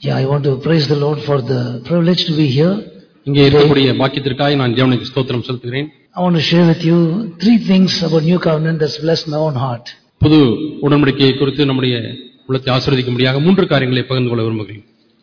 Yeah, I want to praise the Lord for the privilege to be here. இங்கே இருக்கக்கூடிய பாக்கியத்திற்காக நான் தேவனுக்கு ஸ்தோத்திரம் செலுத்துகிறேன். I want to share with you 3 things about New Covenant that's blessed my own heart. புது உடன்படிக்கையை குறித்து நம்முடைய உள்ளத்தை ஆசீர்வதிக்கும்படியாக 3 காரியங்களை பகிர்ந்து கொள்ள விரும்புகிறேன்.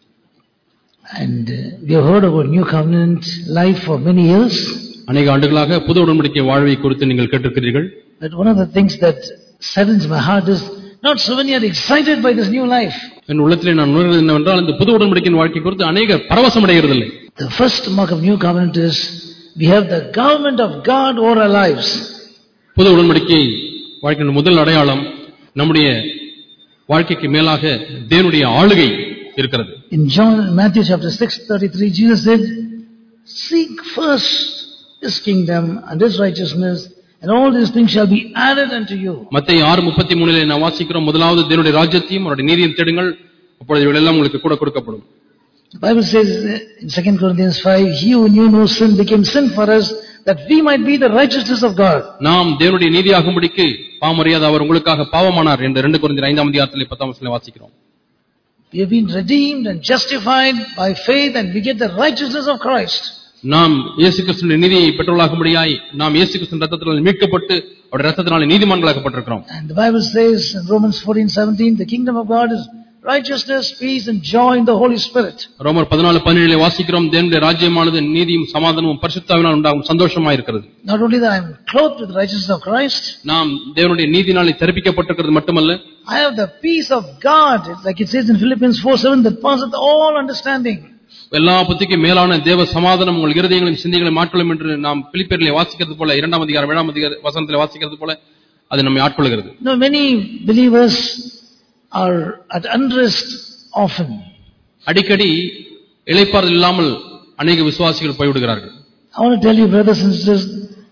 And we have heard about New Covenant life for many years. அநேக ஆண்டுகளாக புது உடன்படிக்கை வாழ்வை குறித்து நீங்கள் கேட்டிருக்கிறீர்கள். But one of the things that saddens my heart is not so many are excited by this new life. என் உள்ளத்திலே நான் உணர்வது என்னவென்றால் இந்த புது உடன்படிக்கையின் வாழ்க்கை குறித்து அநேகர் பரவசம் அடைகிறதில்லை. The first mark of New Covenant is we have the government of God over our lives. புது உடன்படிக்கை வாழ்க்கையின் முதல் அடையாளம் நம்முடைய வாழ்க்கைக்கு மேலாக தேவனுடைய ஆளுகை இருக்கிறது. In Matthew chapter 6:33 Jesus said, "Seek first his kingdom and his righteousness, and all these things shall be added unto you." மத்தேயு 6:33 நாம் வாசிக்கிறோம், முதலாவது தேவனுடைய ராஜ்யத்தையும் அவருடைய நீதியையும் தேடுங்கள், அப்பொழுது இவைகளெல்லாம் உங்களுக்கு கூட கொடுக்கப்படும். The Bible says in 2 Corinthians 5, "He who knew no sin became sin for us, that we might be the righteousness of God." நாம் தேவனுடைய நீதியாகும்படிக்கு பாவமறியாத அவர் உங்களுக்காக பாவமானார் என்று 2 கொரிந்தியர் 5ஆம் அதிகாரத்திலே 10ஆம் வசனத்திலே வாசிக்கிறோம். We have been redeemed and justified by faith, and we get the righteousness of Christ. நாம் இயேசு கிறிஸ்துவின் நீதியை பெற்றுள்ளாகும்படியாய் நாம் இயேசு கிறிஸ்துவின் இரத்தத்தினால் மீட்கப்பட்டு அவருடைய இரத்தத்தினால் நீதிமான்களாக்கப்பட்டிருக்கிறோம். And the Bible says in Romans 14:17, "The kingdom of God is righteousness, peace and joy in the Holy Spirit." ரோமர் 14:17 வாசிக்கிறோம், தேவனுடைய ராஜ்யமானது நீதியும் சமாதானமும் பரிசுத்தாவினால் உண்டாகும் சந்தோஷமாய் இருக்கிறது. Not only that I am clothed with the righteousness of Christ, நாம் தேவனுடைய நீதியினாலே தரிப்பிக்கப்பட்டிருக்கிறது மட்டுமல்ல, I have the peace of God, like it says in Philippians 4:7, that passeth all understanding. எல்லா புத்திக்கும் மேலான தேவ சமாதானம் உங்கள் இருதயங்களையும் சிந்தைகளையும் மாற்றலும் என்று நாம் பிலிப்பியரிலே வாசிக்கிறது போல 2ஆம் அதிகாரம் 7ஆம் அதிகார வசனத்திலே வாசிக்கிறது போல அது நம்மை ஆட்கொள்கிறது. Now many believers are at unrest often. அடிக்கடி இளைப்பாறுதல் இல்லாமல் அநேக விசுவாசிகள் போய்விடுகிறார்கள். I want to tell you, brothers and sisters,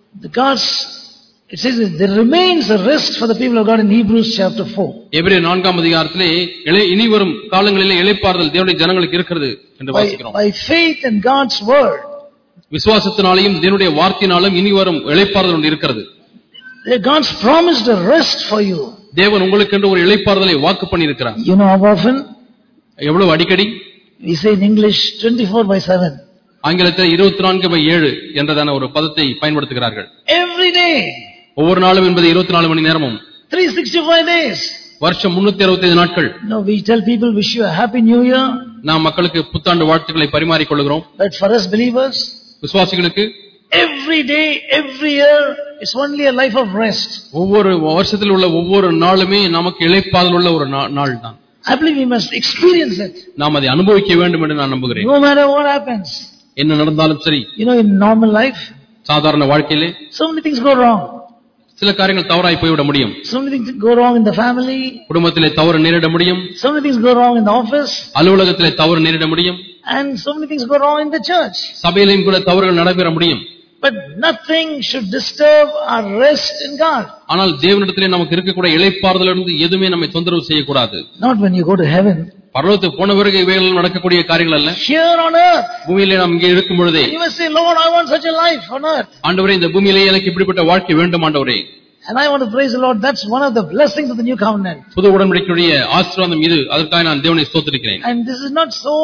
it says that there remains a rest for the people of God in Hebrews chapter 4. எபிரேயர் 4ஆம் அதிகாரத்திலே இனி வரும் காலங்களிலே இளைப்பாறுதல் தேவனுடைய ஜனங்களுக்கு இருக்கிறது என்று வாசிக்கிறோம். By faith in God's word. விசுவாசத்தினாலும் தேவனுடைய வார்த்தையினாலும் இனி வரும் இளைப்பாறுதல் ஒன்று இருக்கிறது. God's promised a rest for you. தேவன் உங்களுக்கு என்று ஒரு இளைப்பாறுதலை வாக்கு பண்ணியிருக்கிறார். You know how often? எவ்வளவு அடிக்கடி? We say in English 24/7. ஆங்கிலத்தில் 24/7 என்றதான ஒரு பதத்தை பயன்படுத்துகிறார்கள். Every day. ஒவ்வொரு நாளும் என்பது 24 மணி நேரமும். 365 days. வருஷம் 365 நாட்கள். No, we tell people wish you a happy new year. நாம் மக்களுக்கு புத்தாண்டு வாழ்த்துக்களை பரிமாறிக் கொள்கிறோம். But for us believers, விசுவாசிகளுக்கு every day, every year is only a life of rest. ஒவ்வொரு வருஷத்தில் உள்ள ஒவ்வொரு நாளுமே நமக்கு இளைப்பாறுதல் உள்ள ஒரு நாள் தான். I believe we must experience it. நாம் அதை அனுபவிக்க வேண்டும் என்று நான் நம்புகிறேன். No matter what happens. என்ன நடந்தாலும் சரி. You know, in normal life, சாதாரண வாழ்க்கையிலே so many things go wrong. சில காரியங்கள் தவறாய் போய்விட முடியும். So many things go wrong in the family. குடும்பத்திலே தவறு நேரிட முடியும். So many things go wrong in the office. அலுவலகத்திலே தவறு நேரிட முடியும். And so many things go wrong in the church. சபையிலும் கூட தவறுகள் நடைபெற முடியும். But nothing should disturb our rest in God. ஆனால் தேவனிடத்திலே நமக்கு இருக்கக்கூடிய இளைப்பாறுதலிலிருந்து எதுவுமே நம்மை தொந்தரவு செய்யக்கூடாது. Not when you go to heaven. பரலோகத்துக்கு போன பிறகு இவைகள் நடக்கக்கூடிய காரியங்கள் அல்ல. Here on earth. பூமியிலே நாம் இங்கே இருக்கும் பொழுதே You must say, "Lord, I want such a life on earth." ஆண்டவரே, இந்த பூமியிலே எனக்கு இப்படிப்பட்ட வாழ்க்கை வேண்டும் ஆண்டவரே. And I want to praise the Lord. That's one of the blessings of the new covenant. புது உடன்படிக்கையுடைய ஆசீர்வாதம் இது. அதற்காக நான் தேவனை ஸ்தோத்திரிக்கிறேன். And this is not so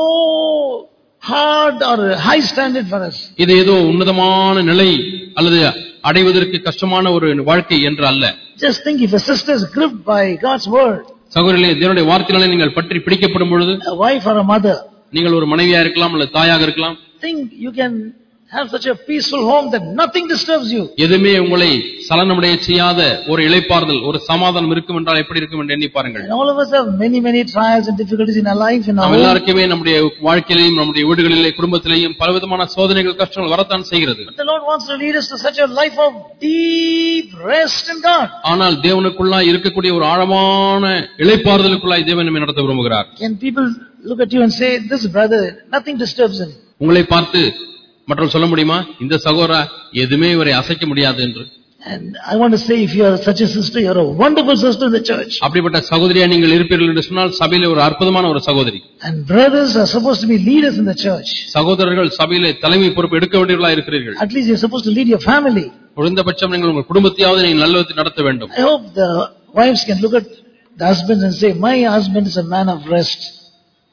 hard or high standard for us. இது ஏதோ உன்னதமான நிலை அல்லது அடைவதற்கு கஷ்டமான ஒரு வாழ்க்கை என்று அல்ல. Just think, if a sister is gripped by God's word, சகோதரிகளே, தேவனுடைய வார்த்தையினாலே நீங்கள் பற்றி பிடிக்கப்படும் பொழுது, a wife or a mother, நீங்கள் ஒரு மனைவியா இருக்கலாம் அல்லது தாயாக இருக்கலாம், think you can have such a peaceful home that nothing disturbs you. எதுமே உங்களை சலனமடைய செய்யாத ஒரு இளைப்பாறுதல், ஒரு சமாதானம் இருக்கும் என்றால் எப்படி இருக்கும் என்று எண்ணி பாருங்கள். And all of us have many trials and difficulties in our life, in our எல்லாருக்குமே நம்முடைய வாழ்க்கையிலும் நம்முடைய வீடுகளிலே குடும்பத்திலேயும் பலவிதமான சோதனைகள் கஷ்டங்கள் வரத்தான் செய்கிறது. But the Lord wants to lead us to such a life of deep rest in God. ஆனால் தேவனுக்குள்ளாய் இருக்கக்கூடிய ஒரு ஆழமான இளைப்பாறுதலுக்குள்ளாய் தேவன் நம்மை நடத்த விரும்புகிறார். Can people look at you and say, "This brother, nothing disturbs him"? உங்களை பார்த்து மற்றும் சொல்ல முடியுமா, இந்த சகோதரா எதுவுமே இவரை அசைக்க முடியாது என்று? And I want to say, if you are such a sister, you are a wonderful sister in the church. அப்படிப்பட்ட சகோதரியா நீங்கள் இருப்பீர்கள் என்று சொன்னால் சபையிலே ஒரு அற்புதமான ஒரு சகோதரி. And brothers are supposed to be leaders in the church. சகோதரர்கள் சபையிலே தலைமை பொறுப்பு எடுக்க வேண்டியவர்களா இருக்கிறீர்கள். At least you are supposed to lead your family. குறைந்தபட்சம் நீங்கள் உங்கள் குடும்பத்தையாவது நீங்கள் நல்ல விதத்தில் நடத்த வேண்டும். I hope the wives can look at the husbands and say, "My husband is a man of rest."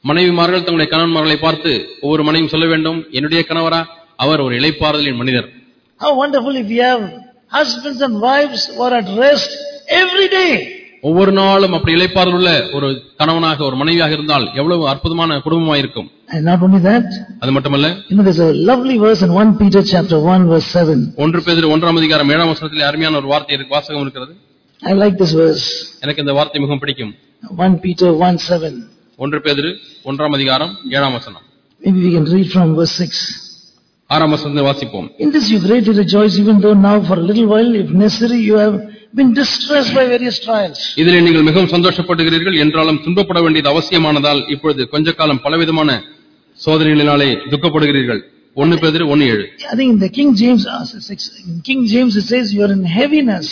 மனைவிமார்கள் தங்களுடைய கணவன்மார்களை பார்த்து ஒவ்வொரு மனைவியும் சொல்ல வேண்டும், என்னுடைய கணவரா அவர் ஒரு இளைப்பாறுதலின் மனிதர். How wonderful if we have husbands and wives who are at rest every day. ஒவ்வொரு நாளும் அப்படி இளைப்பாறுதல் உள்ள ஒரு கணவனாக ஒரு மனைவியாக இருந்தால் எவ்வளவு அற்புதமான குடும்பமாக இருக்கும். And not only that, அது மட்டுமல்ல, there's a lovely verse in 1 Peter chapter 1 verse 7. 1 பேதுரு 1ஆம் அதிகாரம் 7ஆம் வசனத்திலே அருமையான ஒரு வார்த்தை வாசகம் இருக்கிறது. I like this verse. எனக்கு இந்த வார்த்தை மிகவும் பிடிக்கும். 1 Peter 1:7. 1 பேதுரு 1ஆம் அதிகாரம் 7ஆம் வசனம். Maybe we can read from verse 6. 6ஆம் வசனத்தை வாசிப்போம். In this you greatly rejoice, even though now for a little while, if necessary, you have been distressed by various trials. இதிலே நீங்கள் மிகவும் சந்தோஷப்படுகிறீர்கள், என்றாலும் துன்பப்பட வேண்டியது அவசியமானதால் இப்பொழுது கொஞ்ச காலம் பலவிதமான சோதனைகளினாலே துக்கப்படுகிறீர்கள். 1 பேதுரு 1:7. I think in the King James it says you are in heaviness.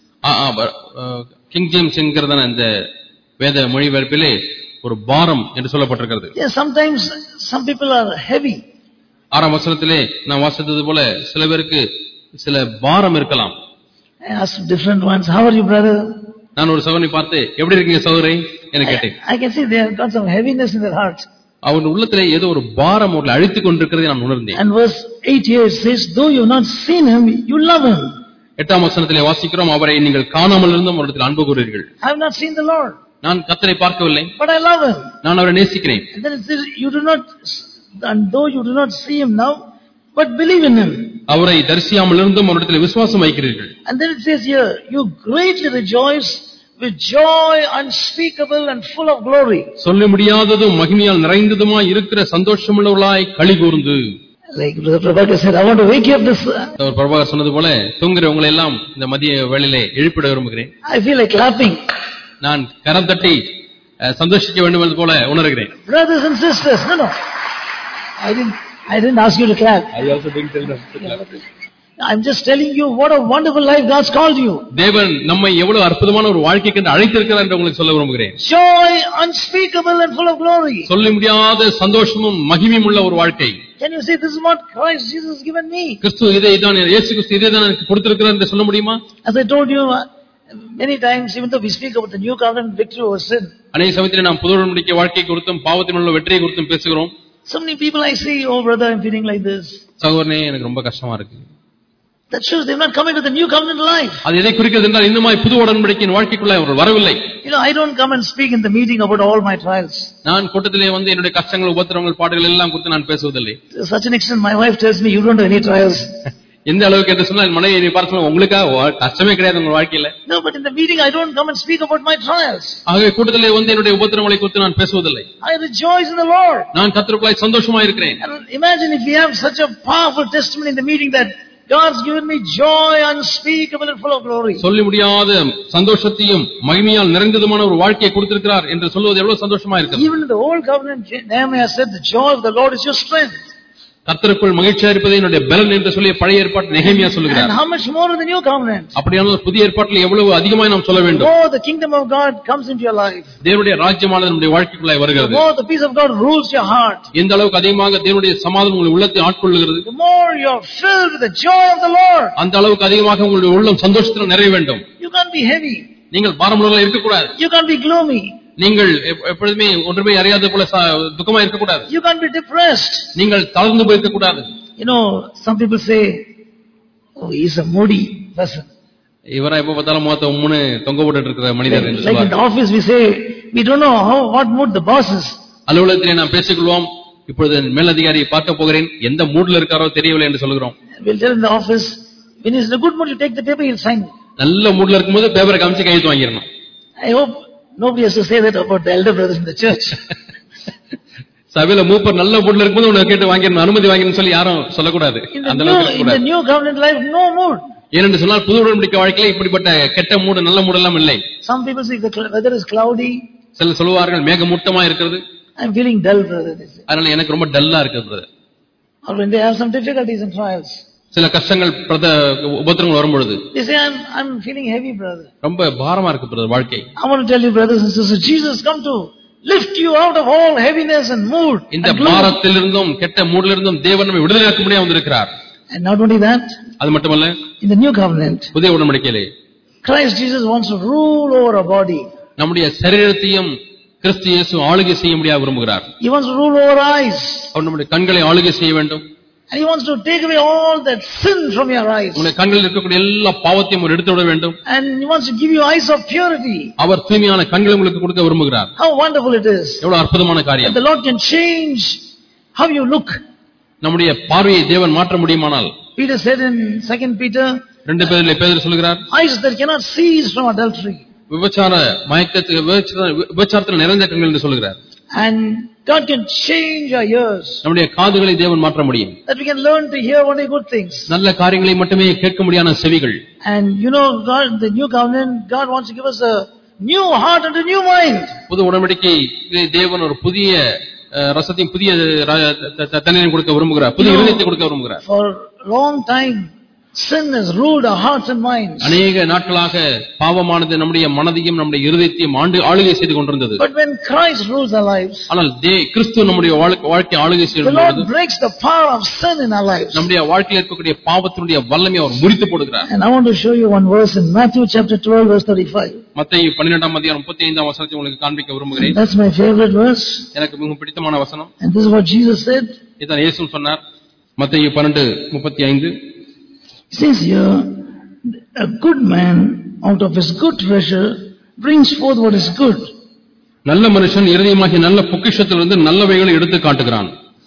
King James என்கிறதான இந்த வேத மொழிபெயர்ப்பிலே ஒரு பாரம் என்று சொல்லப்பட்டிருக்கிறது. Yes, sometimes some people are heavy. 6ஆம் வசனத்திலே நான் வாசித்தது போல சில பேருக்கு சில பாரம் இருக்கலாம். I asked different ones, how are you brother? நான் ஒரு சகோதரனை பார்த்து எப்படி இருக்கீங்க சகோதரி என்று கேட்டேன். I can see they have got some heaviness in their heart. அவர் உள்ளத்திலே ஏதோ ஒரு பாரம் அவர்களை அழித்துக் கொண்டிருக்கிறதை நான் உணர்ந்தேன். And verse 8 here says, though you have not seen him, you love him. 8ஆம் வசனத்திலே வாசிக்கிறோம், அவரை நீங்கள் காணாமல் இருந்தும் அவரிடத்தில் அன்பு கூறுவீர்கள். I have not seen the Lord, நான் கர்த்தரை பார்க்கவில்லை, but I love him. நான் அவரை நேசிக்கிறேன். And then it says, and though you do not see him now, but believe in him. அவரை தரிசியாமல் இருந்தும் அவரிடத்தில் விசுவாசம் வைக்கிறீர்கள். And then it says here, you greatly rejoice with joy unspeakable and full of glory. சொல்ல முடியாததும் மகிமையால் நிறைந்ததுமாய் இருக்கிற சந்தோஷமுள்ளவர்களாய் களி கூர்ந்து. Like Brother Prabhakar said, I want to wake you up this. Prabhakar சொன்னது போல தூங்குறவங்களை எல்லாம் இந்த மதிய வேளையிலே எழுப்பிட விரும்புகிறேன். I feel like clapping. நான் கரம் தட்டி சந்தோஷிக்க வேண்டும் என்று போல உணர்கிறேன். Brothers and sisters, no. I didn't ask you to clap. I also didn't tell them to clap. I'm just telling you what a wonderful life God's called you. தேவன் நம்மை எவ்வளவு அற்புதமான ஒரு வாழ்க்கைக்கு என்று அழைத்திருக்கிறார் என்று உங்களுக்கு சொல்ல விரும்புகிறேன். Joy unspeakable and full of glory. சொல்ல முடியாத சந்தோஷமும் மகிமையும் உள்ள ஒரு வாழ்க்கை. Can you say this is what Christ Jesus has given me? கிறிஸ்து இதை தான் இயேசு கிறிஸ்து இதை தான் எனக்கு கொடுத்திருக்கிறார் என்று சொல்ல முடியுமா? As I told you many times, even though we speak about the new covenant victory over sin, அநேக சமயத்தில் நாம் புது உடன்படிக்கை வாழ்க்கை குறித்தும் பாவத்தின் உள்ள வெற்றியை குறித்தும் பேசுகிறோம். so many people I see, oh brother, I'm feeling like this. சகோதரனே, எனக்கு ரொம்ப கஷ்டமா இருக்கு. That shows they've not come into the new covenant life. அது எதை குறிக்கிறது என்றால் இன்னுமாய் புது உடன்படிக்கையின் வாழ்க்கைக்குள்ள அவர்கள் வரவில்லை. I don't come and speak in the meeting about all my trials. நான் கூட்டத்திலே வந்து என்னுடைய கஷ்டங்கள், உபத்திரவங்கள், பாடுகள் எல்லாம் குறித்து நான் பேசுவதில்லை. To such an extent my wife tells me, you don't have any trials. எந்த அளவுக்கு என்று சொன்னால் மனைவி என்னை பார்த்து சொல்லுவாங்க, உங்களுக்கு கஷ்டமே கிடையாது உங்க வாழ்க்கையில. No, but in the meeting I don't come and speak about my trials. ஆகவே கூட்டத்திலே வந்து என்னுடைய உபத்திரவங்களை குறித்து நான் பேசுவதில்லை. I rejoice in the Lord. நான் கர்த்தருக்குள்ளாய் சந்தோஷமா இருக்கிறேன். Imagine if we have such a powerful testimony in the meeting that God's given me joy unspeakable and full of glory. சொல்ல முடியாத சந்தோஷத்தையும் மகிமையால் நிறைந்ததுமான ஒரு வாழ்க்கையை கொடுத்திருக்கிறார் என்று சொல்வது எவ்வளவு சந்தோஷமா இருக்கு. Even in the old covenant, Nehemiah said, the joy of the Lord is your strength. கர்த்தருக்குள் மகிழ்ச்சியா இருப்பதே என்னுடைய பலன் என்று சொல்லி பழைய ஏற்பாட்டில் நெகேமியா சொல்லுகிறார். And how much more in the new covenant? அப்படியான புதிய ஏற்பாட்டில் எவ்வளவு அதிகமாய் நாம் சொல்ல வேண்டும். Oh, the kingdom of God comes into your life. தேவனுடைய ராஜ்யமானது நம்முடைய வாழ்க்கைக்குள்ளே வருகிறது. Oh, the peace of God rules your heart. எந்த அளவுக்கு அதிகமாக தேவனுடைய சமாதானம் உங்கள் உள்ளத்தை ஆட்கொள்ளுகிறது. The more you are filled with the joy of the Lord. அந்த அளவுக்கு அதிகமாக உங்களுடைய உள்ளம் சந்தோஷத்தில் நிறைய வேண்டும். You can't be heavy. நீங்கள் பாரமுள்ளவர்களாக இருக்க கூடாது. You can't be gloomy. நீங்கள் எப்பொழுதுமே ஒன்றுமே அறியாத போல துக்கமா இருக்க கூடாது. You can't be depressed. நீங்கள் தளர்ந்து போய் இருக்க கூடாது. Some people say, oh, he's a moody person. இவரா எப்ப பார்த்தாலும் முகத்தை உம்முன்னு தொங்க போட்டுட்டு இருக்கிற மனிதர் என்று சொல்வாங்க. Like in the office we say, we don't know what mood the boss is. அலுவலகத்திலே நாம் பேசிக்கொள்வோம், இப்பொழுது மேலதிகாரியை பார்க்க போகிறேன், எந்த மூட்ல இருக்காரோ தெரியவில்லை என்று சொல்கிறோம். We'll tell in the office, when he's in a good mood, you take the paper, he'll sign. நல்ல மூட்ல இருக்கும்போது பேப்பரை காமிச்சு கையெழுத்து வாங்கிடணும். I hope nobody has to say that about the elder brothers in the church. சபையில மூப்பர் நல்ல மூட்ல இருக்கும்போது உனக்கு கேட்டு வாங்கிடணும், அனுமதி வாங்கிடணும் சொல்லி யாரும் சொல்லக்கூடாது. அந்த அளவுக்கு in the new covenant life, no mood. ஏனென்று சொன்னால் புது உடன்படிக்கை வாழ்க்கையில இப்படிப்பட்ட கெட்ட மூடு நல்ல மூடு எல்லாம் இல்லை. Some people say the weather is cloudy. சில சொல்லுவார்கள் மேகமூட்டமா இருக்கிறது. I'm feeling dull, brother. அதனால எனக்கு ரொம்ப டல்லா இருக்கு brother. Or when they have some difficulties and trials. சில கஷ்டங்கள் உபத்திரங்கள் வரும்பொழுது they say I'm feeling heavy, brother. ரொம்ப பாரமா இருக்கு brother வாழ்க்கை. I want to tell you, brothers and sisters, Jesus come to lift you out of all heaviness and mood. இந்த பாரத்திலிருந்தும் கெட்ட மூடிலிருந்தும் தேவன் நம்மை விடுதலையாக்க முடிய வந்திருக்கிறார். And not only that, அது மட்டுமல்ல, in the new covenant, புதிய உடன்படிக்கையிலே Christ Jesus wants to rule over our body. நம்முடைய சரீரத்தையும் கிறிஸ்து இயேசு ஆளுகை செய்ய முடியாது விரும்புகிறார். He wants to rule over eyes. அவர் நம்முடைய கண்களை ஆளுகை செய்ய வேண்டும். And he wants to take away all that sin from your eyes. உங்களுடைய கண்களில் இருக்கக்கூடிய எல்லா பாவத்தையும் அவர் எடுத்து விட வேண்டும். And he wants to give you eyes of purity. அவர் தூய்மையான கண்களை உங்களுக்கு கொடுக்க விரும்புகிறார். How wonderful it is. எவ்வளவு அற்புதமான காரியம். The Lord can change how you look. நம்முடைய பார்வையை தேவன் மாற்ற முடியுமானால், Peter said in 2 Peter, 2 பேரிலே பேதுரு சொல்கிறார், eyes that cannot cease from adultery. விபச்சாரத்தில் நிறைந்த கண்கள் என்று சொல்கிறார். And God can change our ears. நம்முடைய காதுகளை தேவன் மாற்ற முடியும். That we can learn to hear only good things. நல்ல காரியங்களை மட்டுமே கேட்க முடியாத செவிகள். And you know, God, the new covenant, God wants to give us a new heart and a new mind. புது உடன்படிக்கையிலே தேவன் ஒரு புதிய ரசத்தையும் புதிய தன்மையையும் கொடுக்க விரும்புகிறார். புதிய இதயத்தை கொடுக்க விரும்புகிறார். For a long time sin has ruled our hearts and minds. அநேக நாட்களாக பாவமானது நம்முடைய மனதையும் நம்முடைய இருதயத்தையும் ஆளுகை செய்து கொண்டிருந்தது. But when Christ rules our lives, ஆனால் கிறிஸ்து நம்முடைய வாழ்க்கை ஆளுகை செய்யும் the Lord breaks the power of sin in our lives. நம்முடைய வாழ்க்கையில் இருக்கக்கூடிய பாவத்தினுடைய வல்லமையை அவர் முறித்து போடுகிறார். And I want to show you one verse in Matthew chapter 12 verse 35. மத்தேயு 12ஆம் அதிகாரம் 35ஆம் வசனத்தை உங்களுக்கு காண்பிக்க விரும்புகிறேன். That's my favorite verse. எனக்கு மிகவும் பிடித்தமான வசனம். And this is what Jesus said. இதான் இயேசு சொன்னார். மத்தேயு 12:35. He says here, a good man out of his good treasure brings forth what is good. நல்ல மனுஷன் இருதயமாகிய நல்ல பொக்கிஷத்திலிருந்து நல்லவைகளை எடுத்து காட்டுகிறான்.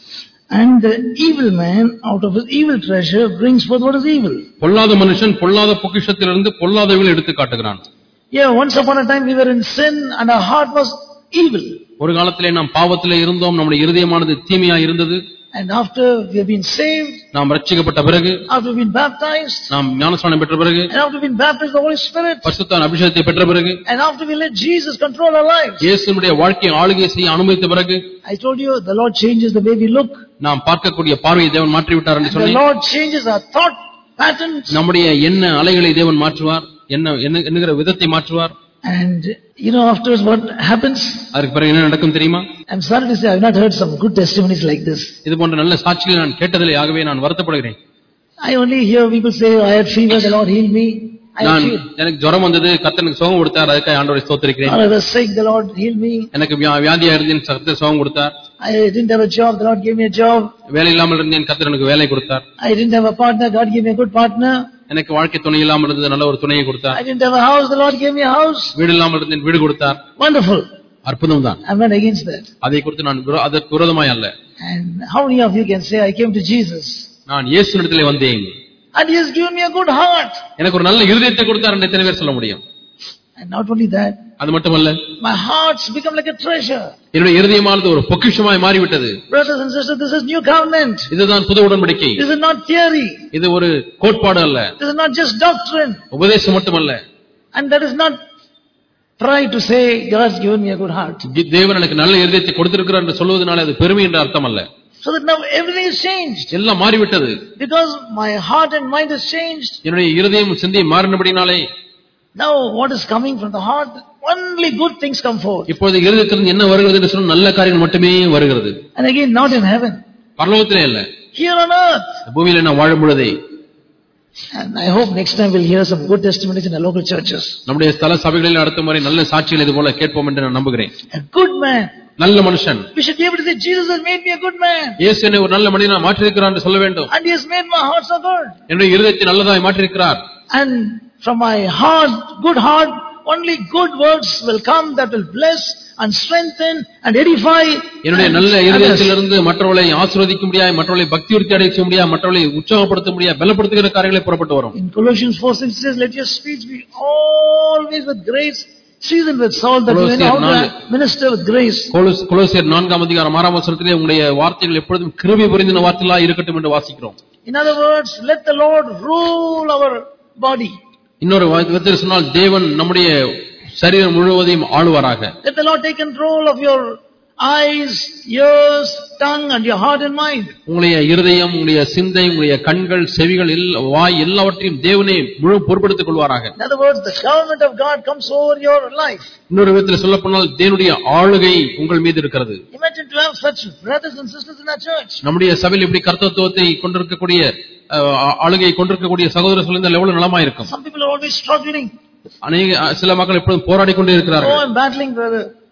And the evil man out of his evil treasure brings forth what is evil. பொல்லாத மனுஷன் பொல்லாத பொக்கிஷத்திலிருந்து பொல்லாதவைகளை எடுத்து காட்டுகிறான். Yeah, once upon a time we were in sin and our heart was evil. ஒரு காலத்திலே நாம் பாவத்திலே இருந்தோம், நம்முடைய இருதயமானது தீமையா இருந்தது. And after we have been saved, நாம் ரட்சிக்கப்பட்ட பிறகு, after we have been baptized, நாம் ஞானஸ்நானம் பெற்ற பிறகு, and after we have been baptized with the Holy Spirit, பரிசுத்த அபிஷேகத்தை பெற்ற பிறகு, and after we let Jesus control our lives, இயேசுவுடைய வாழ்க்கையை ஆளுகை செய்ய அனுமதித்த பிறகு, I told you the Lord changes the way we look. நாம் பார்க்கக்கூடிய பார்வையை தேவன் மாற்றி விட்டார் என்று சொன்னேன். The Lord changes our thought patterns. நம்முடைய எண்ண அலைகளை தேவன் மாற்றுவார், என்கிற விதத்தை மாற்றுவார். And you know afterwards what happens? அதுக்கு பிறகு என்ன நடக்கும் தெரியுமா? I'm sorry to say I have not heard some good testimonies like this. இது போன்ற நல்ல சாட்சிகளை நான் கேட்டதில்லை, ஆகவே நான் வருத்தப்படுகிறேன். I only hear people say I had fever, the Lord healed me. எனக்கு ஜுரம் வந்தது, கர்த்தர் எனக்கு சுகம் கொடுத்தார், அதுக்காக ஆண்டவரை ஸ்தோத்திரிக்கிறேன். I was sick, the Lord healed me. எனக்கு வியாதியா இருந்தேன், கர்த்தர் சுகம் கொடுத்தார். I didn't have a job, the Lord gave me a job. வேலை இல்லாமல் இருந்தேன், கர்த்தர் எனக்கு வேலை கொடுத்தார். I didn't have a partner, God gave me a good partner. எனக்கு வாழ்க்கை துணை இல்லாமல் இருந்தது, நல்ல ஒரு துணையை கொடுத்தார். I didn't have a house, the Lord gave me a house. வீடு இல்லாமல் இருந்தேன், வீடு கொடுத்தார். Wonderful. அற்புதம் தான். I'm not against that. அதை குறித்து நான் அதற்கு விரோதமாய் அல்ல. And how many of you can say I came to Jesus? நான் இயேசுவிடத்திலே வந்தேன். And he has given me a good heart. எனக்கு ஒரு நல்ல இருதயத்தை கொடுத்தார் என்று எத்தனை பேர் சொல்ல முடியும்? And not only that, அது மட்டுமல்ல, my heart's become like a treasure. என்னுடைய இருதயமானது ஒரு பொக்கிஷமாய் மாறிவிட்டது. Brothers and sisters, this is new covenant. இதுதான் புது உடன்படிக்கை. This is not theory. இது ஒரு கோட்பாடு அல்ல. This is not just doctrine. உபதேசம் மட்டுமல்ல. And that is not pride to say God's given me a good heart. தேவன் எனக்கு நல்ல இருதயத்தை கொடுத்திருக்கிறார் என்று சொல்வதனால அது பெருமை என்ற அர்த்தம் அல்ல. So that now everything is changed. எல்லாம் மாறிவிட்டது. Because my heart and mind has changed. என்னுடைய இருதயம் சிந்தை மாறினபடினாலே now what is coming from the heart, only good things come forth. இப்போது இருதயத்திலிருந்து என்ன வருகிறது என்று சொன்னால் நல்ல காரியங்கள் மட்டுமே வருகிறது. And again not in heaven. பரலோகத்திலே அல்ல. Here on earth. பூமியிலே நான் வாழும் பொழுதே. And I hope next time we'll hear some good testimonies in the local churches. நம்முடைய ஸ்தல சபைகளில் அடுத்த முறை நல்ல சாட்சிகள் இது போல கேட்போம் என்று நான் நம்புகிறேன். A good man. நல்ல மனுஷன். We should be able to say Jesus has made me a good man. இயேசு என்னை ஒரு நல்ல மனிதனா மாற்றி இருக்கிறார் என்று சொல்ல வேண்டும். And he has made my heart so good. என்னுடைய இருதயத்தை நல்லதாய் மாற்றி இருக்கிறார். And from my heart, good heart, only good words will come that will bless and strengthen and edify. என்னுடைய நல்ல இருதயத்திலிருந்து மற்றவர்களை ஆசீர்வதிக்க முடியாது, மற்றவர்களை பக்தி விருத்தி அடைய செய்ய முடியாது, மற்றவர்களை உற்சாகப்படுத்த முடியாது, பலப்படுத்துகிற காரியங்களை புறப்பட்டு வரும். In Colossians 4:6 says, let your speech be always with grace, seasoned with salt, that you may know how to minister with grace. கொலோசியர் 4ஆம் அதிகாரம் 6ஆம் வசனத்திலே உங்களுடைய வார்த்தைகள் எப்பொழுதும் கிருபை பொருந்தின வார்த்தைகளாய் இருக்கட்டும் என்று வாசிக்கிறோம். In other words, let the Lord rule our body. இன்னொரு விதத்தில் சொன்னால் தேவன் நம்முடைய சரீரம் முழுவதையும் ஆளுவாராக. Let the Lord take control of your eyes, ears, tongue and your heart and mind. உங்களுடைய இருதயம், உங்களுடைய சிந்தை, உங்களுடைய கண்கள், செவிகள், வாய் எல்லாவற்றையும் தேவனே முழு பொறுப்பெடுத்துக் கொள்வாராக. In other words, the government of God comes over your life. இன்னொரு விதத்தில் சொல்லப்போனால் தேவனுடைய ஆளுகை உங்கள் மீது இருக்கிறது. Imagine to have such brothers and sisters in our church. நம்முடைய சபையில் இப்படி கர்த்தத்துவத்தை கொண்டிருக்கக்கூடிய ஆளுகையை கொண்டிருக்கக்கூடிய சகோதரர்கள் இருந்தால் எவ்வளவு நலமா இருக்கும். Some people are always struggling. சில மக்கள் எப்பொழுதும் போராடி கொண்டே இருக்கிறார்கள். Oh, I'm battling, brother.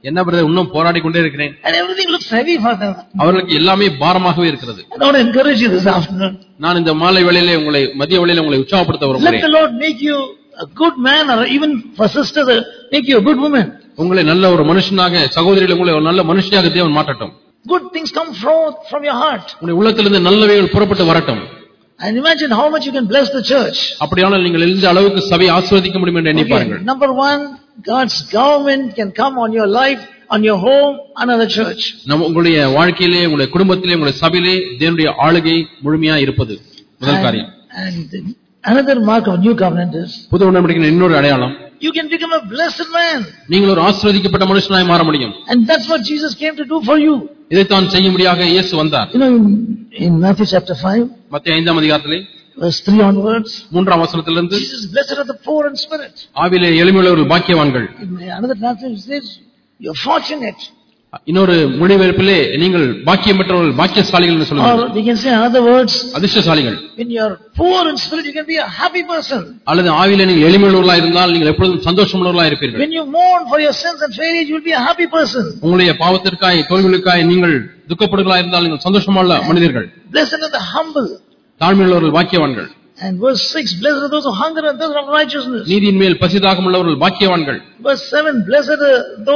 என்ன பிரதர் இன்னும் போராடி கொண்டே இருக்கிறேன். And everything looks heavy for them. அவர்களுக்கு எல்லாமே பாரமாகவே இருக்கிறது. I want to encourage you this afternoon. நான் இந்த மாலை வேளையிலே உங்களை மதிய வேளையிலே உங்களை உற்சாகப்படுத்த விரும்புகிறேன். Let the Lord make you a good man, or even for sisters make you a good woman. உங்களை நல்ல ஒரு மனுஷனாக, சகோதரிகளை உங்களை ஒரு நல்ல மனுஷியாக தேவன் மாற்றட்டும். Good things come forth from your heart. உங்களுடைய உள்ளத்திலிருந்து நல்லவைகள் புறப்பட்டு வரட்டும். And imagine how much you can bless the church. அப்படியானால் நீங்கள் எந்த அளவுக்கு சபையை ஆசீர்வதிக்க முடியும் என்று எண்ணி பாருங்கள். Number 1, God's government can come on your life, on your home, another church. உங்களுடைய வாழ்க்கையிலே, உங்களுடைய குடும்பத்திலே, உங்களுடைய சபையிலே தேவனுடைய ஆளுகை முழுமையா இருப்பது முதல் காரியம். And another mark of new covenant is புது உடன்படிக்கையின் இன்னொரு அடையாளம், you can become a blessed man. நீங்கள் ஒரு ஆசீர்வதிக்கப்பட்ட மனுஷனாய் மாற முடியும். And that's what Jesus came to do for you. இதைத்தான் செய்யும்படியாக இயேசு வந்தார். You know, in Matthew chapter 5, மத்தேயு 5ஆம் அதிகாரத்திலே verse 3 onwards, 3ஆம் வசனத்திலிருந்து, Jesus blessed are the poor in spirit. ஆவியிலே எளிமையுள்ளவர்கள் பாக்கியவான்கள். Another translation says you're fortunate. இன்னொரு மொழிபெயர்ப்பிலே நீங்கள் பாக்கியம் பெற்றவர்கள், பாக்கியசாலிகள் என்று சொல்லுவாங்க. Or we can say in other words, அதிர்ஷ்டசாலிகள். when you're poor in spirit, you can be a happy person. அல்லது ஆவியிலே நீங்கள் எளிமையுள்ளவர்களாக இருந்தால் நீங்கள் எப்பொழுதும் சந்தோஷமுள்ளவர்களாக இருப்பீர்கள். When you mourn for your sins and failures, you will be a happy person. உங்களுடைய பாவத்திற்காய், தோல்விகளுக்காய் நீங்கள் துக்கப்படுவர்களாக இருந்தால் நீங்கள் சந்தோஷமுள்ள மனிதர்கள். Blessed are the humble. தாழ்மையுள்ளவர்கள் பாக்கியவான்கள். And verse 6, blessed are those who hunger and thirst after righteousness. நீதியின் மேல் பசிதாகம் உள்ளவர்கள் பாக்கியவான்கள். Verse 7, blessed are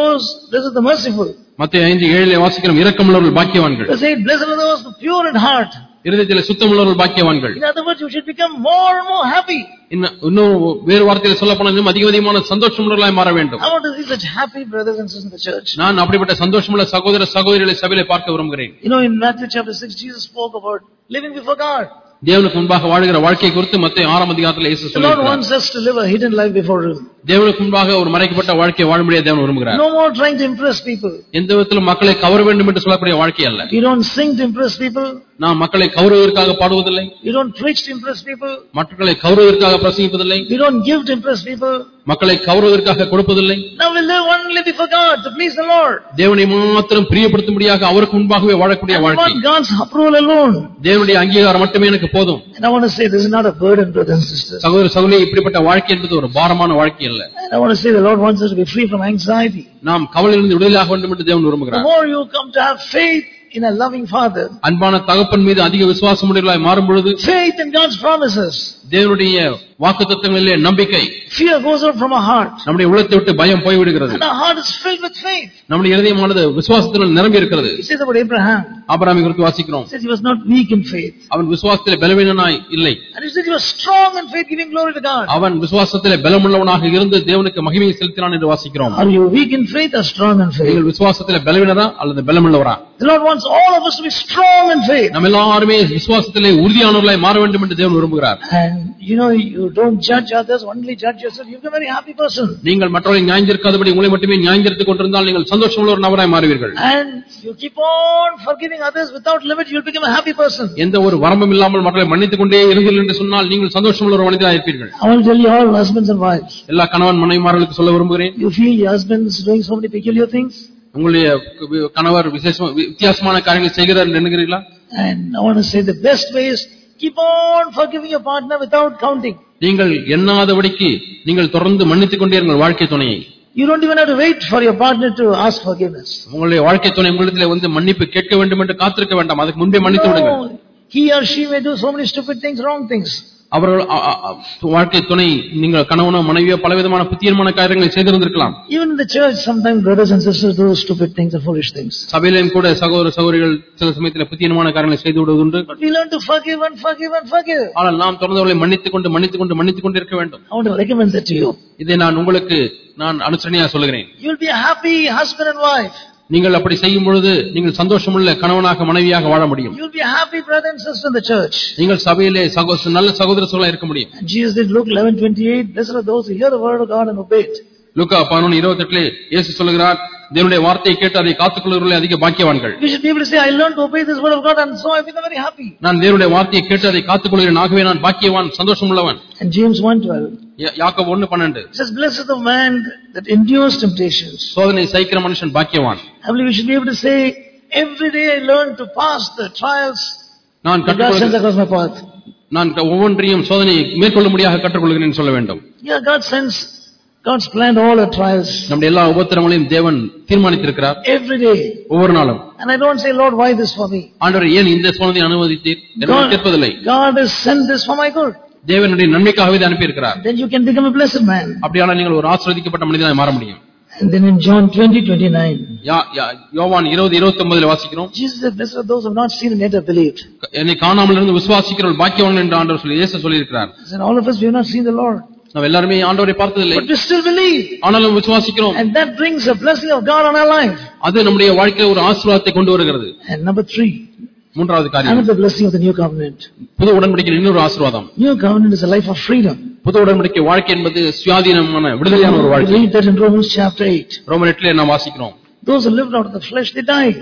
the merciful. மத்தேயு 5:7 வாசிக்கிறோம், இரக்கமுள்ளவர்கள் பாக்கியவான்கள். Verse 8, blessed are those pure in heart. இருதயத்திலே சுத்தமுள்ளவர்கள் பாக்கியவான்கள். In other words, you should become more and more happy. இன்னும் வேறு வார்த்தையில் சொல்ல போனால் இன்னும் அதிகமான சந்தோஷமுள்ளவர்களாய் மாற வேண்டும். I want to see such happy brothers and sisters in the church. நான் அப்படிப்பட்ட சந்தோஷமுள்ள சகோதர சகோதரிகளை சபையிலே பார்க்க விரும்புகிறேன். You know, in Matthew chapter 6, Jesus spoke about living before God. தேவனுக்கு முன்பாக வாழ்கிற வாழ்க்கை குறித்து மத்தேயு 6ஆம் அதிகாரத்தில் இயேசு The Lord சொல்லியிருக்கிறார். wants us to live a hidden life before Him. தேவனுக்கு முன்பாக ஒரு மறைக்கப்பட்ட வாழ்க்கையை வாழும்படியாக தேவன் விரும்புகிறார். No more trying to impress people. எந்த விதத்திலும் மக்களை கவர வேண்டும் என்று சொல்லக்கூடிய வாழ்க்கை அல்ல. You don't sing to impress people. நாம் மக்களை கவருவதற்காக பாடுவதில்லை. You don't preach to impress people. மக்களை கவருவதற்காக பிரசங்கிப்பதில்லை. You don't give to impress people. மக்களை கவருவதற்காக கொடுப்பதில்லை. Now we live only before God to please the Lord. தேவனை மாத்திரம் பிரியப்படுத்தும்படியாக அவருக்கு முன்பாகவே வாழக்கூடிய I வாழ்க்கை. want God's approval alone. தேவனுடைய அங்கீகாரம் மட்டுமே எனக்கு போதும். And I want to say this is not a burden, brothers and sisters. சகோதர சகோதரி, இப்படிப்பட்ட வாழ்க்கை என்பது ஒரு பாரமான வாழ்க்கை அல்ல. And I want to say the Lord wants us to be free from anxiety. நாம் கவலையிலிருந்து விடுதலையாக வேண்டும் என்று தேவன் விரும்புகிறார். The more you come to have faith in a loving Father, அன்பான தகப்பன் மீது அதிக விசுவாசம் உடையவர்களாய் மாறும் பொழுது, faith in God's promises, தேவனுடைய வாக்குத்தத்தங்களிலே நம்பிக்கை, fear goes out from our heart. நம்முடைய உள்ளத்தை விட்டு பயம் போய்விடுகிறது. And our heart is filled with faith. நம்முடைய இதயமானது விசுவாசத்தினால் நிரம்பி இருக்கிறது. He says about Abraham. ஆபிரகாமை குறித்து வாசிக்கிறோம். He says he was not weak in faith. அவன் விசுவாசத்திலே பலவீனனாய் இல்லை. And he says he was strong in faith, giving glory to God. அவன் விசுவாசத்திலே பலமுள்ளவனாக இருந்து தேவனுக்கு மகிமையை செலுத்தினான் என்று வாசிக்கிறோம். Are you weak in faith or strong in faith? நீங்கள் விசுவாசத்திலே பலவீனரா அல்லது பலமுள்ளவரா? The Lord wants all of us to be strong in faith. நம்ம எல்லாருமே விசுவாசத்திலே உறுதியானவர்களாய் மாற வேண்டும் என்று தேவன் விரும்புகிறார். And you know, you don't judge others, only judge yourself. You become a very happy person. நீங்கள் மற்றவர்களை நியாயந்திருக்காதபடி உங்களை மட்டுமே நியாயந்திருத்துக் கொண்டிருந்தால் நீங்கள் சந்தோஷமுள்ள ஒரு நபராய் மாறுவீர்கள். And you keep on forgiving others without limit, you'll become a happy person. எந்த ஒரு வரம்பும் இல்லாமல் மற்றவர்களை மன்னித்துக் கொண்டே இருங்கள் என்று சொன்னால் நீங்கள் சந்தோஷமுள்ள ஒரு மனிதராக இருப்பீர்கள். I want to tell you all husbands and wives. எல்லா கணவன் மனைவிமார்களுக்கு சொல்ல விரும்புகிறேன். You feel your husband is doing so many peculiar things? உங்களுடைய கணவர் வித்தியாசமான காரியங்களை செய்கிறார் என்று எண்ணுகிறீர்களா? And I want to say the best way is keep on forgiving your partner without counting. நீங்கள் எண்ணாதபடிக்கு நீங்கள் தொடர்ந்து மன்னித்துக் கொண்டே இருங்கள் வாழ்க்கை துணையை. You don't even have to wait for your partner to ask forgiveness. உங்களுடைய வாழ்க்கை துணை உங்களிடத்தில் வந்து மன்னிப்பு கேட்க வேண்டும் என்று காத்திருக்க வேண்டாம். அதுக்கு முன்பே மன்னித்து விடுங்கள். He or she may do so many stupid things, wrong things. அவர்கள் வாழ்க்கை துணை நீங்கள் கணவனோ மனைவியோ பலவிதமான புத்தியமான காரியங்களை செய்திருந்திருக்கலாம். Even in the church sometimes brothers and sisters do stupid things and foolish things. சபையிலும் கூட சகோதர சகோதரிகள் சில சமயத்தில் புத்தியமான காரியங்களை செய்து விடுவதுண்டு. But we learn to forgive and forgive and forgive. ஆனால் நாம் தொடர்ந்தவர்களை மன்னித்துக் கொண்டு இருக்க வேண்டும். I want to recommend that to you. இதை நான் உங்களுக்கு அனுசரணையாக சொல்கிறேன். You will be a happy husband and wife. நீங்கள் அப்படி செய்யும் பொழுது நீங்கள் சந்தோஷமுள்ள கணவனாக மனைவியாக வாழ முடியும். You will be a happy brother and sister in the church. நீங்கள் சபையிலே நல்ல சகோதர சகோதரிகளா இருக்க முடியும். And Jesus did Luke 11:28, blessed are those who hear the word of God and obey it. லூக்கா 11:28 இயேசு சொல்கிறார், தேவனுடைய வார்த்தையை கேட்டு அதை காத்துக்கொள்கிறவர்களே அதிக பாக்கியவான்கள். We should be able to say, I learned to obey this word of God and so I become very happy. நான் தேவனுடைய வார்த்தையை கேட்டு அதை காத்துக்கொள்கிறேன், ஆகவே நான் பாக்கியவான், சந்தோஷமுள்ளவன். And James 1:12. யாக்கோபு 1:12. It says, blessed is the man that endures temptations. சோதனை சகிக்கிற மனுஷன் பாக்கியவான். I believe we should be able to say, every day I learn to pass the trials. நான் across my path. நான் ஒவ்வொன்றையும் சோதனையை மேற்கொள்ளும்படியாக கற்றுக்கொள்கிறேன் சொல்ல வேண்டும். Yeah, God sends God's planned all our trials. நம்முடைய எல்லா உபத்திரங்களையும் தேவன் தீர்மானித்திருக்கிறார். Every day. ஒவ்வொரு நாளும். And I don't say, Lord, why this for me? ஆண்டவரே ஏன் இந்த சோதனையை அனுமதித்தீர் என்று கேட்பதில்லை. God has sent this for my good. தேவனுடைய நன்மைக்காகவே அனுப்பி இருக்கிறார். Then you can become a blessed man. அப்படியானால் நீங்கள் ஒரு ஆசீர்வதிக்கப்பட்ட மனிதனாய் மாற முடியும். And then in John 20:29. யோவான் 20:29 வாசிக்கிறோம். Jesus said, blessed are those who have not seen and yet have believed. என்னை காணாமல் இருந்து விசுவாசிக்கிறவர்கள் பாக்கியவான்கள் என்று ஆண்டவர் சொல்லி இயேசு சொல்லி இருக்கிறார். And all of us, we have not seen the Lord. நாம் எல்லாரும் ஆண்டவரை பார்த்ததில்லை. But we still believe. ஆனாலும் விசுவாசிக்கிறோம். And that brings a blessing of God on our life. அது நம்முடைய வாழ்க்கையில் ஒரு ஆசீர்வாதத்தை கொண்டு வருகிறது. And number 3. மூன்றாவது காரியம். Another blessing of the new covenant. புது உடன்படிக்கையின் இன்னொரு ஆசீர்வாதம். New covenant is a life of freedom. புது உடன்படிக்கை வாழ்க்கை என்பது சுயாதீனமான விடுதலையான ஒரு வாழ்க்கை. Read that in Romans chapter 8. ரோமர் 8ல நாம் வாசிக்கிறோம். Those who lived out of the flesh, they died.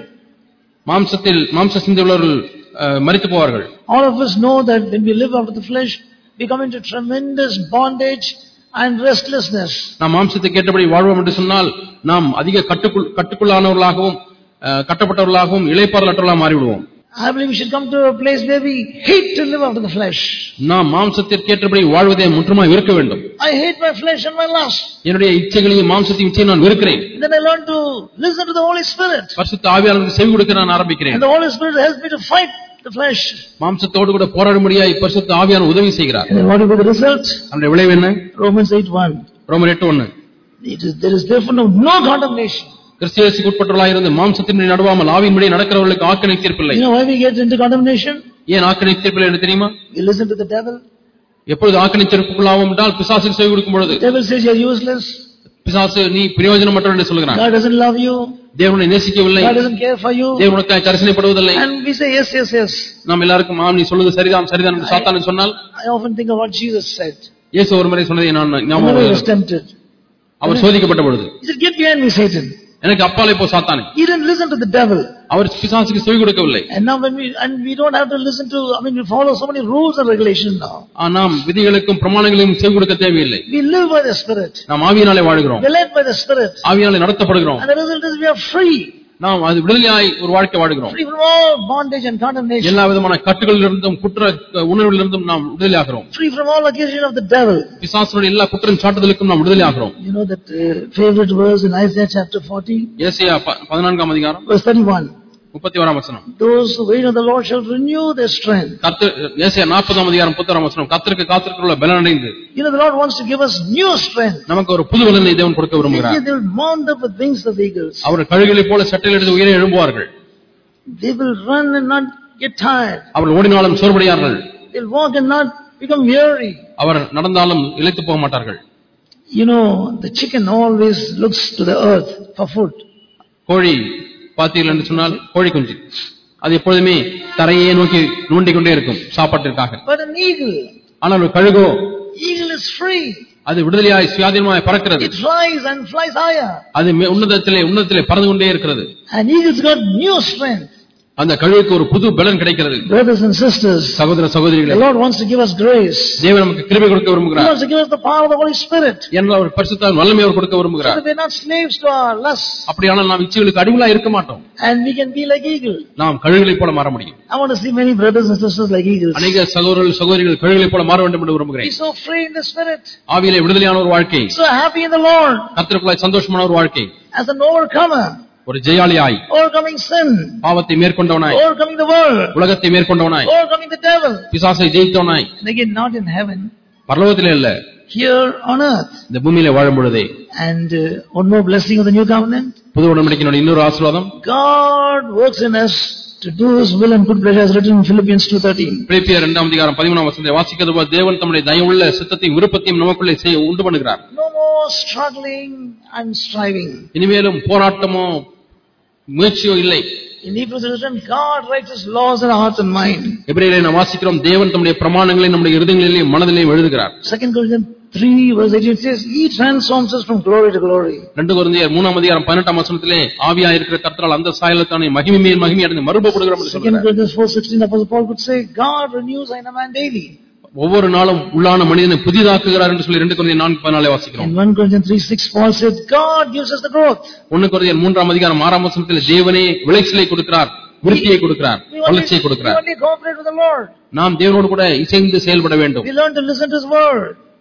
மாம்ச சிந்தையுள்ளவர்கள் மரித்து போவார்கள். All of us know that when we live out of the flesh, we come into tremendous bondage and restlessness. நாம் மாம்சத்தை கேட்டபடி வாழ்வோம் என்று சொன்னால் நாம் அதிக கட்டுக்குள்ளானவர்களாகவும் கட்டப்பட்டவர்களாகவும் இளைப்பாறலற்றவர்களாக மாறிவிடுவோம். I believe we should come to a place where we hate to live out of the flesh. நாம் மாம்சத்திற்கு ஏற்றபடி வாழ்வதை முற்றுமாய் வெறுக்க வேண்டும். I hate my flesh and my lust. என்னுடைய இச்சைகளையும் மாம்சத்தையும் இச்சையை நான் வெறுக்கிறேன். Then I learn to listen to the Holy Spirit. பரிசுத்த ஆவியானவருக்கு செவி கொடுக்க நான் ஆரம்பிக்கிறேன். And the Holy Spirit helps me to fight the flesh. மாம்சத்தோடு கூட போராடும்படியாய் பரிசுத்த ஆவியானவர் உதவி செய்கிறார். And what will be the result? அந்த விளைவு என்ன? Romans 8:1. ரோமர் 8:1. There is therefore no condemnation. கிறிஸ்துவுக்கு உட்பட்டவர்களாக இருந்து மாம்சத்தின்படி நடுவாமல் ஆவியின்படி நடக்கிறவர்களுக்கு ஆக்கினை தீர்ப்பில்லை. You know why we get into condemnation? ஏன் ஆக்கினை தீர்ப்பில்லை என்று தெரியுமா? We listen to the devil. எப்பொழுது ஆக்கினை தீர்ப்புக்குள்ளாவோம் என்றால் பிசாசுக்கு செவி கொடுக்கும் பொழுது. The devil says you are useless. பிசாசு நீ பிரயோஜனமற்றவன் என்று சொல்கிறான். God doesn't love you. தேவனை நேசிக்கவில்லை. God doesn't care for you. தேவனுக்காக கரிசனைப்படுவதில்லை. And we say yes, yes, yes. நாம் எல்லாருக்கும் நீ சொல்வது சரிதான் சரிதான் என்று சாத்தான் சொன்னால் I often think of what Jesus said. இயேசு ஒரு முறை சொன்னதை நான் He was tempted. அவர் சோதிக்கப்பட்ட பொழுது He said, get behind me, Satan. எனக்கு அப்பாலே போ சாத்தானே. He didn't listen to the devil. அவர் பிசாசுக்கு செவி கொடுக்கவில்லை. And now we don't have to listen to, we follow so many rules and regulations now. நாம் விதிகளுக்கும் பிரமாணங்களுக்கும் செவி கொடுக்க தேவையில்லை. We live by the Spirit. நாம் ஆவியினாலே வாழ்கிறோம். We are led by the Spirit. ஆவியினாலே நடத்தப்படுகிறோம். And the result is we are free. நாம் அது விடுதலையாய் ஒரு வாழ்க்கை வாழ்கிறோம். Free from all bondage and condemnation. எல்லா விதமான கட்டுகளிலிருந்தும் குற்ற உணர்விலிருந்தும் நாம் விடுதலையாகிறோம். Free from all accusation of the devil. பிசாசுடைய எல்லா குற்றம் சாட்டுதலுக்கும் நாம் விடுதலையாகிறோம். You know that favorite verse in Isaiah chapter 40? ஏசாயா 14ஆம் அதிகாரம் verse 31. 31ஆம் வசனம். Those who wait on the Lord shall renew their strength. ஏசாயா 40ஆம் அதிகாரம் 31ஆம் வசனம். கர்த்தருக்கு காத்திருக்கிறவர்கள் பலன் அடைந்து. You know the Lord wants to give us new strength. நமக்கு ஒரு புது பலனை தேவன் கொடுக்க விரும்புகிறார். They will mount up with wings of eagles. அவர்கள் கழுகுகளைப் போல சட்டையில் எடுத்து உயர எழும்புவார்கள். They will run and not get tired. அவர்கள் ஓடினாலும் சோர்வடையார்கள். They will walk and not become weary. அவர் நடந்தாலும் இளைத்து போக மாட்டார்கள். You know the chicken always looks to the earth for food. கோழி பாத்தீர்கள் என்று சொன்னால் கோழி குஞ்சு அது எப்பொழுதுமே தரையே நோக்கி நோண்டிக் கொண்டே இருக்கும் சாப்பாட்டிற்காக. But an eagle, ஆனால் ஒரு கழுகோ eagle is free. அது விடுதலையாய் சுயாதீனமாய் பறக்கிறது. It flies and flies higher. அது உன்னதத்திலே பறந்து கொண்டே இருக்கிறது. And eagles got new strength. அந்த கழுகுக்கு ஒரு புது பலன் கிடைக்கிறது. Brothers and sisters, சகோதர சகோதரிகளே, the Lord wants to give us grace. தேவன் நமக்கு கிருபை கொடுக்க விரும்புகிறார். He wants to give us the power of the Holy Spirit. ஏனென்றால் அவர் பரிசுத்த வல்லமை அவர் கொடுக்க விரும்புகிறார். So that we are not slaves to our lusts. அப்படியானால் நாம் இச்சைகளுக்கு அடிமையாக இருக்க மாட்டோம். And we can be like eagle. நாம் கழுகுகளைப் போல மாற முடியும். I want to see many brothers and sisters like eagles. அநேக சகோதரர்கள் கழுகுகளைப் போல மாற வேண்டும் என்று விரும்புகிறேன். Be so free in the Spirit. ஆவியிலே விடுதலையான ஒரு வாழ்க்கை. So happy in the Lord. கர்த்தருக்குள்ளாய் சந்தோஷமான ஒரு வாழ்க்கை. As an overcomer. ஒரு ஜெயாளியாய். Overcoming sin. பாவத்தை மேற்கொண்டவனாய். Overcoming the world. உலகத்தை மேற்கொண்டவனாய். Overcoming the devil. பிசாசை ஜெயித்தவனாய். And again not in heaven. பரலோகத்திலே இல்ல. Here on earth. இந்த பூமியிலே வாழும் பொழுதே. And one more blessing of the new covenant. புது உடன்படிக்கையின் இன்னொரு ஆசீர்வாதம். God works in us to do His will and good pleasure, as written in Philippians 2:13. பிலிப்பியர் 2ஆம் அதிகாரம் 13ஆம் வசனத்தை வாசிக்கிறது போல தேவன் தம்முடைய தயவுள்ள சித்தத்தையும் விருப்பத்தையும் நமக்குள்ளே உண்டு பண்ணுகிறார். No more struggling and striving. இனிமேலும் போராட்டமோ முயற்சியோ இல்லை. In Hebrews it is written, God writes His laws in our heart and mind. எபிரேயரிலே நாம் வாசிக்கிறோம் தேவன் தம்முடைய பிரமாணங்களை நம்முடைய இருதயங்களிலேயும் மனதிலேயும் எழுதுகிறார். 2 Corinthians 3:18 says, He transforms us from glory to glory. 2 கொரிந்தியர் 3ஆம் அதிகாரம் 18ஆம் வசனத்திலே ஆவியாய் இருக்கிற கர்த்தரால் அந்த சாயலத்தானே மகிமை மேல் மகிமை அடைந்து மறுபடுகிறோம் என்று சொல்றார். 2 Corinthians 4:16 Apostle Paul could say, God renews in a man daily. ஒவ்வொரு நாளும் உள்ளான மனிதனை புதிதாக்குகிறார் என்று சொல்லி 2 கொரிந்தியர் 4:14 வாசிக்கிறோம். In 1 Corinthians 3:6 Paul said, God gives us the growth. 1 கொரிந்தியர் 3ஆம் அதிகாரம் 6ஆம் வசனத்திலே தேவனே விளைச்சலை கொடுக்கிறார், விருத்தியை கொடுக்கிறார், வளர்ச்சியை கொடுக்கிறார். We only cooperate with the Lord. நாம் தேவனோடு கூட இசைந்து செயல்பட வேண்டும். We learn to listen to His word.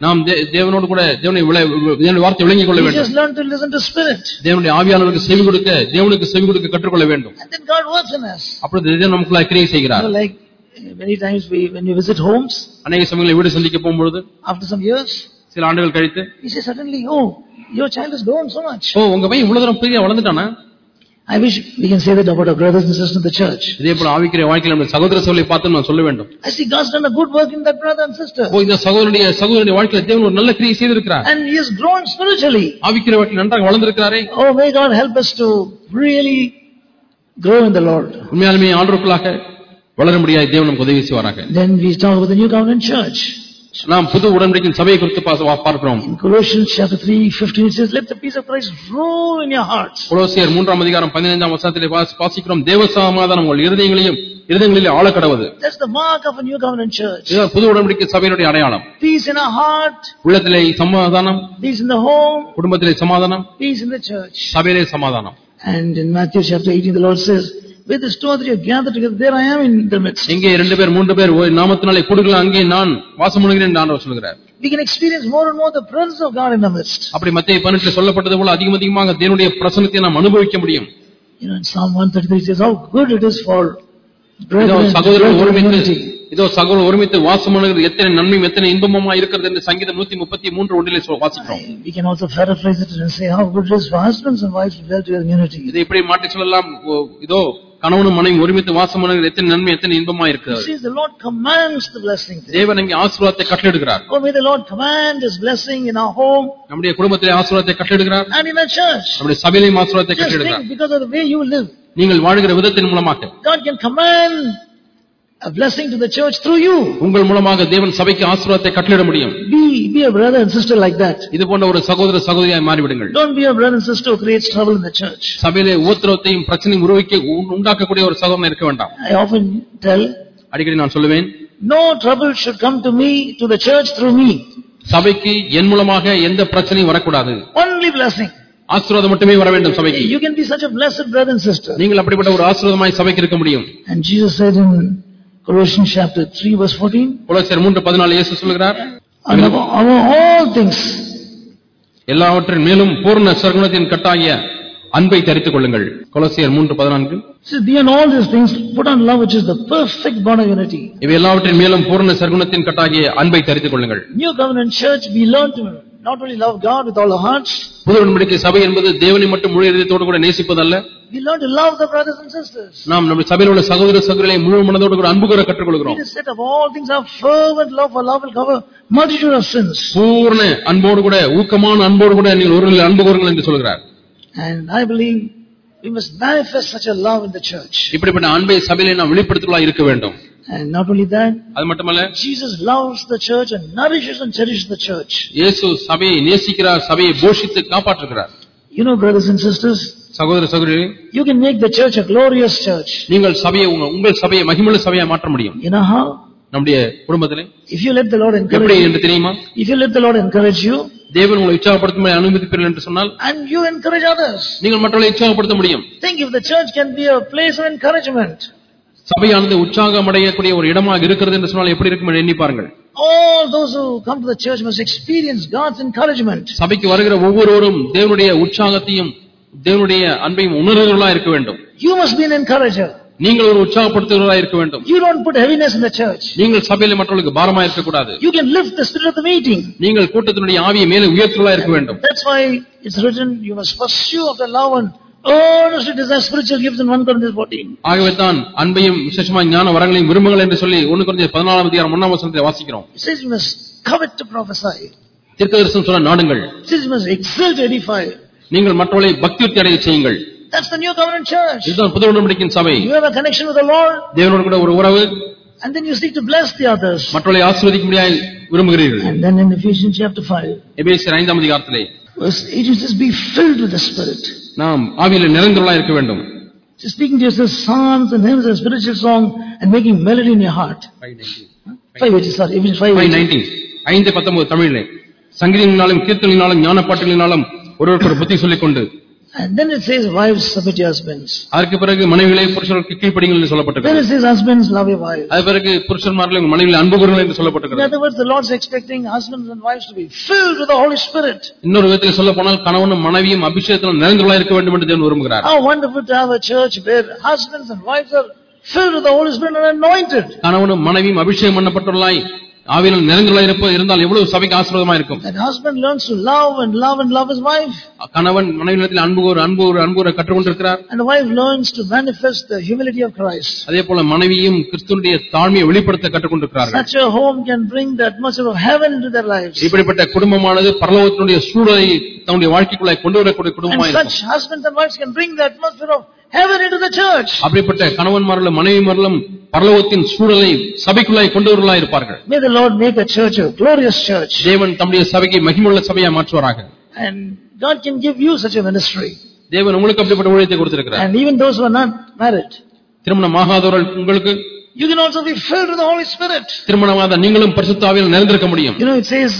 நாம் தேவனோடு கூட தேவனுடைய வார்த்தை விளங்கிக் கொள்ள வேண்டும். We just learn to listen to Spirit. தேவனுடைய ஆவியானவருக்கு செவி கொடுக்க, தேவனுக்கு செவி கொடுக்க கற்றுக்கொள்ள வேண்டும். And then God works in us. அப்பொழுது தேவன் நமக்குள்ள கிரியை செய்கிறார். Like many times when you visit homes, அநேக சமயங்களில் வீடு சந்திக்க போகும்போது, after some years, சில ஆண்டுகள் கழித்து, he says suddenly, "Oh, your child has grown so much." உங்க பையன் இவ்வளவு தூரம் பெரிய வளர்ந்துட்டானா? I wish we can say that about our brothers and sisters in the church. இதே போல ஆவிக்குரிய வாழ்க்கையில நம்ம சகோதர சகோதரியை பார்த்து நான் சொல்ல வேண்டும். I see God's done a good work in that brother and sister. இந்த சகோதரனுடைய வாழ்க்கையில தேவன் ஒரு நல்ல கிரியை செய்திருக்கிறார். And he has grown spiritually. ஆவிக்குரிய வாழ்க்கையில் நன்றாக வளர்ந்திருக்கிறாரே. Oh, may God help us to really grow in the Lord. உண்மையாலுமே ஆண்டவருக்குள்ளாக வளர முடியாது. தேவன் நமக்கு உதவி செய்வாராக. Then we talk about the New Covenant Church. நாம் புது உடன்படிக்கையின் சபையை குறித்து பார்க்கிறோம். In Colossians chapter 3:15 it says, "Let the peace of Christ rule in your hearts." கொலோசியர் 3:15 வாசிக்கிறோம், தேவ சமாதானம் உங்கள் இருதயங்களிலே ஆளக்கடவது. That's the mark of a New Covenant Church. இது புது உடன்படிக்கை சபையினுடைய அடையாளம். Peace in our heart, உள்ளத்திலே சமாதானம், peace in the home, குடும்பத்திலே சமாதானம், peace in the church. சபையிலே சமாதானம். And in Matthew chapter 18 the Lord says, "Where the two or three are gathered together, there I am in the midst." இங்கே 2 பேர் 3 பேர் நாமத்தினாலே கூடுங்கள், அங்கே நான் வாசம் பண்ணுகிறேன் என்று ஆண்டவர் சொல்கிறார். We can experience more and more the presence of God in the midst. அப்படி மத்தேயு 18 சொல்லப்பட்டது போல அதிகமாக தேவனுடைய பிரசன்னத்தை நாம் அனுபவிக்க முடியும். You know, in Psalm 133 says how good it is for சகோதரர்கள் ஒருமித்து வாசம் பண்ணுகிறது எத்தனை நன்மையும் எத்தனை இன்பமுமா இருக்கிறது என்று சங்கீதம் 133 வாசிக்கிறோம். We can also paraphrase it and say how good it is for husbands and wives to dwell together in unity. இதை இப்படி மாற்றி சொல்லலாம், இதோ கணவனும் மனைவி ஒருமித்து வாசம் பண்ணுகிறது எத்தனை நன்மை எத்தனை இன்பமா இருக்கிறது. The Lord commands the blessing. தேவன் இங்கே ஆசீர்வாதத்தை கட்டளையிடுகிறார். Oh, may the Lord command his blessing in our home. நம்முடைய குடும்பத்திலே ஆசீர்வாதத்தை கட்டளையிடுகிறார். And in our church. நம்முடைய சபையிலே ஆசீர்வாதத்தை கட்டளையிடுகிறார். Because of the way you live. நீங்கள் வாழ்கிற விதத்தின் மூலமாக God can command a blessing to the church through you. உங்கள் மூலமாக தேவன் சபைக்கு ஆசீர்வாதத்தை கட்டளையிட முடியும். Be a brother and sister like that. இது போன்ற ஒரு சகோதர சகோதரியாய் மாறிவிடுங்கள். Don't be a brother and sister who creates trouble in the church. சபையிலே உத்தரத்தையும் பிரச்சனையும் உண்டாக்கக்கூடிய ஒரு சகோதரன் இருக்க வேண்டாம். I often tell, அடிக்கடி நான் சொல்லுவேன், no trouble should come to me, to the church through me. சபைக்கு என் மூலமாக எந்த பிரச்சனையும் வரக்கூடாது. Only blessing. ஆசீர்வாதம் மட்டுமே வர வேண்டும் சபைக்கு. You can be such a blessed brother and sister. நீங்கள் அப்படிப்பட்ட ஒரு ஆசீர்வாதமாய் சபைக்கு இருக்க முடியும். And Jesus said in Colossians chapter 3 verse 14, கொலோசியர் 3:14 இயேசு சொல்கிறார், above all things, எல்லாவற்றின் மேலும் பூர்ண சர்க்குணத்தின் கட்டாகிய அன்பை தரித்துக் கொள்ளுங்கள். கொலோசியர் 3:14. So beyond all these things put on love, which is the perfect bond of unity. இவை எல்லாவற்றின் மேலும் பூர்ண சர்க்குணத்தின் கட்டாகிய அன்பை தரித்துக் கொள்ளுங்கள். New Covenant Church, we learn to not only love God with all our hearts. புது உடன்படிக்கை சபை என்பது தேவனை மட்டும் முழு இதயத்தோடு கூட நேசிப்பதல்ல. We learn to love the brothers and sisters. நாம் நம்ம சபையில் உள்ள சகோதர சகோதரிகளை முழு மனதோடு கூட அன்பு கூற கற்றுக்கொள்கிறோம். It is said of all things have fervent love, for love will cover multitude of sins. பூர்ண அன்போடு கூட ஊக்கமான அன்போடு கூட நீங்கள் ஒருவரில் அன்பு கூறுங்கள் என்று சொல்கிறார். And I believe we must manifest such a love in the church. இப்படிப்பட்ட அன்பை சபையிலே நாம் வெளிப்படுத்துவதாக இருக்க வேண்டும். And not only that, அது மட்டுமல்ல, Jesus loves the church and nourishes and cherishes the church. இயேசு சபையை நேசிக்கிறார், சபையை போஷித்து காப்பாற்றுகிறார். You know, brothers and sisters, சகோதர சகோதரிகளே, you can make the church a glorious church. நீங்கள் சபையை உங்கள் சபையை மகிமையுள்ள சபையை மாற்ற முடியும். You know how? நம்முடைய குடும்பத்திலே If you let the Lord encourage எப்படி you, என்று தெரியுமா? if you let the Lord encourage you, தேவன் உங்களை உற்சாகப்படுத்தும்படி அனுமதிப்பீர்கள் என்று சொன்னால், and you encourage others, நீங்கள் மற்றவர்களை உற்சாகப்படுத்த முடியும். think if the church can be a place of encouragement. சபையானது உற்சாகம் அடையக்கூடிய ஒரு இடமாக இருக்கிறது என்று சொன்னால் எப்படி இருக்கும் என்று எண்ணி பாருங்கள். All those who come to the church must experience God's encouragement. சபைக்கு வருகிற ஒவ்வொருவரும் தேவனுடைய உற்சாகத்தையும் தேவனுடைய அன்பையும் உணர்வுகளா இருக்க வேண்டும். You must be an encourager. நீங்கள் ஒரு உற்சாகப்படுத்துகிறவராக இருக்க வேண்டும். You don't put heaviness in the church. நீங்கள் சபையில மற்றவர்களுக்கு பாரமா இருக்க கூடாது. You can lift the spirit of the meeting. நீங்கள் கூட்டத்தினுடைய ஆவியை மேலே உயர்த்துவதா இருக்க வேண்டும். That's why it's written, you must pursue after love and earnestly desire spiritual gifts in 1 Corinthians 14. ஆகவே தான் அன்பையும் விசேஷமான ஞான வரங்களையும் விரும்புங்கள் என்று சொல்லி 1 கொரிந்தியர் 14:1 வாசிக்கிறோம். It says you must covet to prophesy. தீர்க்கதரிசனம் சொல்ல நாடுங்கள். It says you must exalt to edify. நீங்கள் மற்றவர்களை பக்தியுத்தி அடைய செய்யுங்கள். That's the New Covenant Church. இதுதான் புது உடன்படிக்கையின் சபை. You have a connection with the Lord. தேவனோடு கூட ஒரு உறவு. And then you seek to bless the others. மற்றவர்களை ஆசீர்வதிக்கும்படியாக விரும்புகிறீர்கள். And then in Ephesians chapter 5, எபேசியர் 5:8 verse 18 says, be filled with the Spirit. நாம் ஆவியிலே நிறைந்தவர்களாக இருக்க வேண்டும். So speaking to yourself psalms and hymns and spiritual song and making melody in your heart. 5:19 தமிழிலே சங்கீதங்களினாலும் கீர்த்தனைகளினாலும் ஞான பாட்டுகளினாலும் ஒருவருக்கு புத்தி சொல்லிக் கொண்டு And then it says, wives, submit your husbands. அதற்கு பிறகு மனைவிகளே புருஷர்களுக்கு கீழ்ப்படியுங்கள் என்று சொல்லப்பட்டிருக்கிறது. Then it says, husbands, love your wives. அதற்கு பிறகு புருஷன்மார்களே உங்கள் மனைவிகளை அன்பு கூறுங்கள் என்று சொல்லப்பட்டிருக்கிறது. In other words, the Lord is expecting husbands and wives to be filled with the Holy Spirit. இன்னொரு விதத்தில் சொல்ல போனால் கணவனும் மனைவியும் அபிஷேகத்தில் நிறைந்தவர்களாக இருக்க வேண்டும் என்று தேவன் விரும்புகிறார். How wonderful to have a church where husbands and wives are filled with the Holy Spirit and anointed. கணவனும் மனைவியும் அபிஷேகம் பண்ணப்பட்டவர்களாய் ஆவியில் நிறைந்தவர்களாக இருந்தால் எவ்வளவு சபைக்கு ஆசீர்வாதமா இருக்கும். That husband learns to love and love his wife. கணவன் மனைவியிடத்தில் அன்பு கற்றுக்கொண்டிருக்கிறார். And the wife learns to manifest the humility of Christ. அதே போல மனைவியும் கிறிஸ்துவினுடைய தாழ்மையை வெளிப்படுத்த கற்றுக்கொண்டிருக்கிறார்கள். Such a home can bring the atmosphere of heaven into their lives. இப்படிப்பட்ட குடும்பமானது பரலோகத்தினுடைய சூழலை தன்னுடைய வாழ்க்கைக்குள்ளே கொண்டு வரக்கூடிய குடும்பமாக இருக்கும். And such husbands and wives can bring the atmosphere of heaven into the church. அப்படிப்பட்ட கணவன்மார்களும் மனைவிமார்களும் பரலோகத்தின் சூழலை சபைக்குள்ளே கொண்டு வரலாய் இருப்பார்கள். May the Lord make a church a glorious church. தேவன் தம்முடைய சபையை மகிமையுள்ள சபையாக மாற்றுவாராக. And God can give you such a ministry. தேவன் உங்களுக்கு அப்படிப்பட்ட ஊழியத்தை கொடுத்திருக்கிறார். And even those who are not married, திருமணமாகாதவர்கள் உங்களுக்கு you can also be filled with the Holy Spirit. திருமணமாகாத நீங்களும் பரிசுத்த ஆவியால் நிறைந்திருக்க முடியும். You know, it says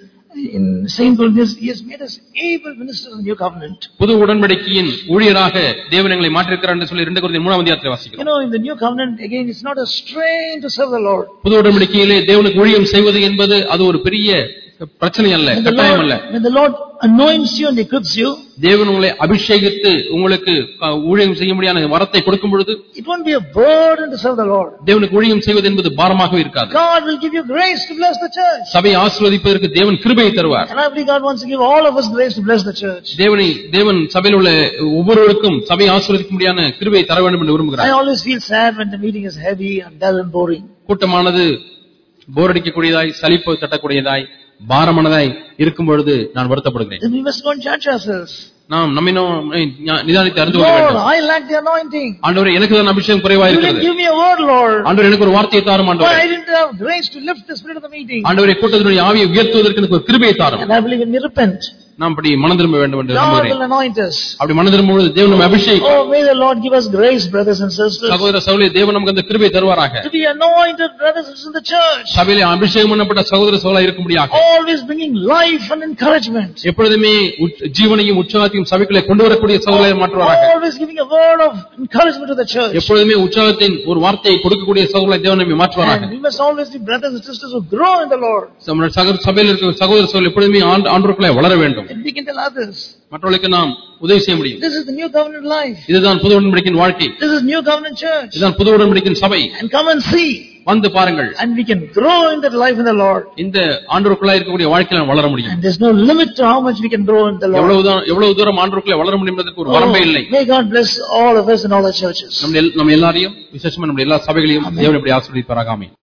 in Saint Corinthians, he has made us able ministers of the new covenant. புது உடன்படிக்கையின் ஊழியராக தேவன் எங்களை மாற்றிருக்கிறார் என்று சொல்லி 2 கொரிந்தியர் 3 அதிகாரத்தில் வாசிக்கிறோம். You know, in the new covenant again, it's not a strain to serve the Lord. புது உடன்படிக்கையிலே தேவனுக்கு ஊழியம் செய்வது என்பது அது ஒரு பெரிய பிரச்சனை அல்ல, கட்டாயம் அல்ல. When the Lord anoints you and equips you, தேவன் உங்களை அபிஷேகித்து உங்களுக்கு ஊழியம் செய்ய முடியாத வரத்தை கொடுக்கும் பொழுது, it won't be a burden to serve the Lord. தேவனுக்கு ஊழியம் செய்வது என்பது பாரமாக இருக்காது. God will give you grace to bless the church. சபையை ஆசீர்வதிப்பதற்கு தேவன் கிருபையை தருவார். And I believe God wants to give all of us grace to bless the church. தேவன் சபையில் உள்ள ஒவ்வொருவருக்கும் சபையை ஆசீர்வதிக்க முடியாத கிருபையை தர வேண்டும் என்று விரும்புகிறார். I always feel sad when the meeting is heavy and dull and boring. கூட்டமானது போர் அடிக்கக்கூடியதாய், சலிப்பு தட்டக்கூடியதாய், பாரமானதாய் இருக்கும் பொழுது நான் வருத்தப்படுகிறேன். Then we must go and judge ourselves. நாம் நம்மை நிதானித்து அறிந்து கொள்ள வேண்டும். Lord, I lack the anointing. ஆண்டவரே, எனக்கு தான் அபிஷேகம் குறைவாக இருக்கிறது. Give me a word, Lord. ஆண்டவரே, எனக்கு ஒரு வார்த்தையை தாரும் ஆண்டவரே. I didn't have grace to lift the spirit of the meeting. ஆண்டவரே, கூட்டத்தினுடைய ஆவியை உயர்த்துவதற்கு எனக்கு ஒரு கிருபையை தாரும். And I believe when we repent, நாம் அப்படி மனம் திரும்ப வேண்டும் என்று நம்புகிறேன். God will anoint us. அப்படி மனம் திரும்பும் பொழுது தேவன் நம்மை அபிஷேகிப்பார். Oh, may the Lord give us grace, brothers and sisters. சகோதர சகோதரிகளே, தேவன் நமக்கு அந்த கிருபையை தருவாராக. To be anointed brothers and sisters in the church. சபையிலே அபிஷேகம் பண்ணப்பட்ட சகோதர சகோதரிகளாக இருக்கும்படியாக. Always bringing life and encouragement. எப்பொழுதுமே ஜீவனையும் உற்சாகத்தையும் சபைக்குள்ளே கொண்டு வரக்கூடிய சகோதரரை மாற்றுவாராக. Always giving a word of encouragement to the church. எப்பொழுதுமே உற்சாகத்தின் ஒரு வார்த்தையை கொடுக்கக்கூடிய சகோதரரை தேவன் நம்மை மாற்றுவாராக. And we must always be brothers and sisters who grow in the Lord. சபையில் இருக்கிற சகோதர சகோதரிகள் எப்பொழுதுமே ஆண்டவருக்குள்ளே வளர வேண்டும். And we can tell others, மற்றவர்களுக்கு நாம் உதவி செய்ய முடியும். this is the new covenant life. இதுதான் புது உடன்படிக்கையின் வாழ்க்கை. This is new covenant church. இதுதான் புது உடன்படிக்கையின் சபை. And come and see. வந்து பாருங்கள். And we can grow in that life in the Lord. இந்த ஆண்டவருக்குள்ளே இருக்கக்கூடிய வாழ்க்கையில வளர முடியும். And there's no limit to how much we can grow in the Lord. எவ்வளவு தூரம் ஆண்டவருக்குள்ளே வளர முடியும் என்பதற்கு ஒரு வரம்பே இல்லை. May God bless all of us in all our churches. நம்ம எல்லாரையும், விசேஷமா நம்ம எல்லா சபைகளையும் தேவன் இப்படி ஆசீர்வதிப்பாராக. ஆமென்.